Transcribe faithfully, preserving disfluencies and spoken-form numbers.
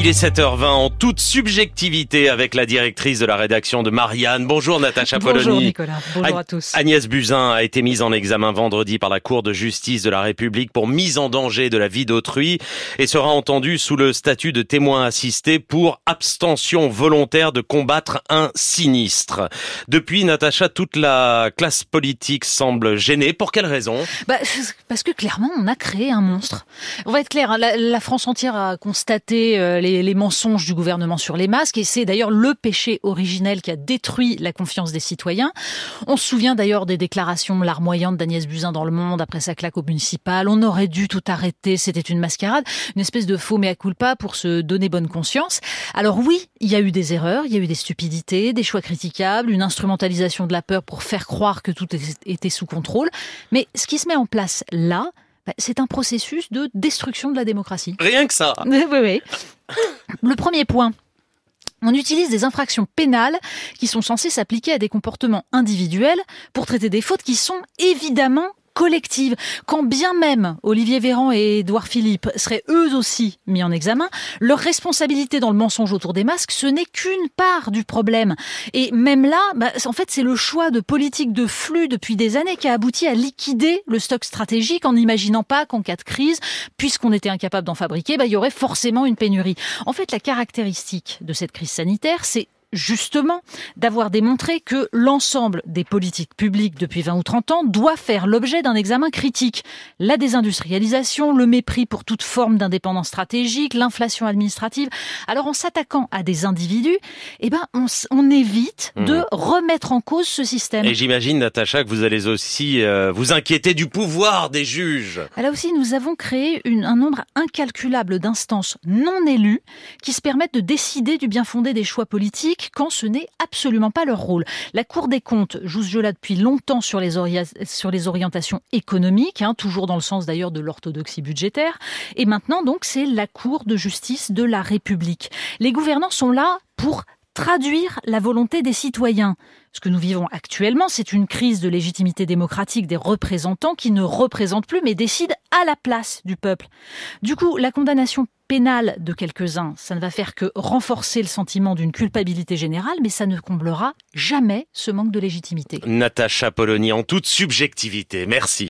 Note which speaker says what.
Speaker 1: Il est sept heures vingt en toute subjectivité avec la directrice de la rédaction de Marianne. Bonjour Natacha Polony.
Speaker 2: Bonjour Nicolas, bonjour à tous.
Speaker 1: Agnès Buzyn a été mise en examen vendredi par la Cour de justice de la République pour mise en danger de la vie d'autrui et sera entendue sous le statut de témoin assisté pour abstention volontaire de combattre un sinistre. Depuis, Natacha, toute la classe politique semble gênée. Pour quelle raison ?
Speaker 2: Bah, parce que clairement, on a créé un monstre. On va être clair, hein, la, la France entière a constaté euh, les, les mensonges du gouvernement sur les masques et c'est d'ailleurs le péché originel qui a détruit la confiance des citoyens. On se souvient d'ailleurs des déclarations larmoyantes d'Agnès Buzyn dans Le Monde après sa claque au municipal. On aurait dû tout arrêter, c'était une mascarade, une espèce de faux mea culpa pour se donner bonne conscience. Alors oui, il y a eu des erreurs, il y a eu des stupidités, des choix critiquables, une instrumentalisation de la peur pour faire croire que tout était sous contrôle. Mais ce qui se met en place là, c'est un processus de destruction de la démocratie.
Speaker 1: Rien que ça.
Speaker 2: Oui, oui. Le premier point. On utilise des infractions pénales qui sont censées s'appliquer à des comportements individuels pour traiter des fautes qui sont évidemment collectives. Quand bien même Olivier Véran et Édouard Philippe seraient eux aussi mis en examen, leur responsabilité dans le mensonge autour des masques, ce n'est qu'une part du problème. Et même là, bah, en fait, c'est le choix de politique de flux depuis des années qui a abouti à liquider le stock stratégique en n'imaginant pas qu'en cas de crise, puisqu'on était incapable d'en fabriquer, bah, il y aurait forcément une pénurie. En fait, la caractéristique de cette crise sanitaire, c'est justement d'avoir démontré que l'ensemble des politiques publiques depuis vingt ou trente ans doit faire l'objet d'un examen critique. La désindustrialisation, le mépris pour toute forme d'indépendance stratégique, l'inflation administrative. Alors en s'attaquant à des individus, eh ben on, on évite mmh. de remettre en cause ce système.
Speaker 1: Et j'imagine, Natacha, que vous allez aussi euh, vous inquiéter du pouvoir des juges.
Speaker 2: Là aussi, nous avons créé une, un nombre incalculable d'instances non élues qui se permettent de décider du bien fondé des choix politiques quand ce n'est absolument pas leur rôle. La Cour des comptes joue ce jeu-là depuis longtemps sur les, ori- sur les orientations économiques, hein, toujours dans le sens d'ailleurs de l'orthodoxie budgétaire. Et maintenant, donc, c'est la Cour de justice de la République. Les gouvernants sont là pour traduire la volonté des citoyens. Ce que nous vivons actuellement, c'est une crise de légitimité démocratique des représentants qui ne représentent plus, mais décident à la place du peuple. Du coup, la condamnation pénale de quelques-uns, ça ne va faire que renforcer le sentiment d'une culpabilité générale, mais ça ne comblera jamais ce manque de légitimité.
Speaker 1: Natacha Polony en toute subjectivité. Merci.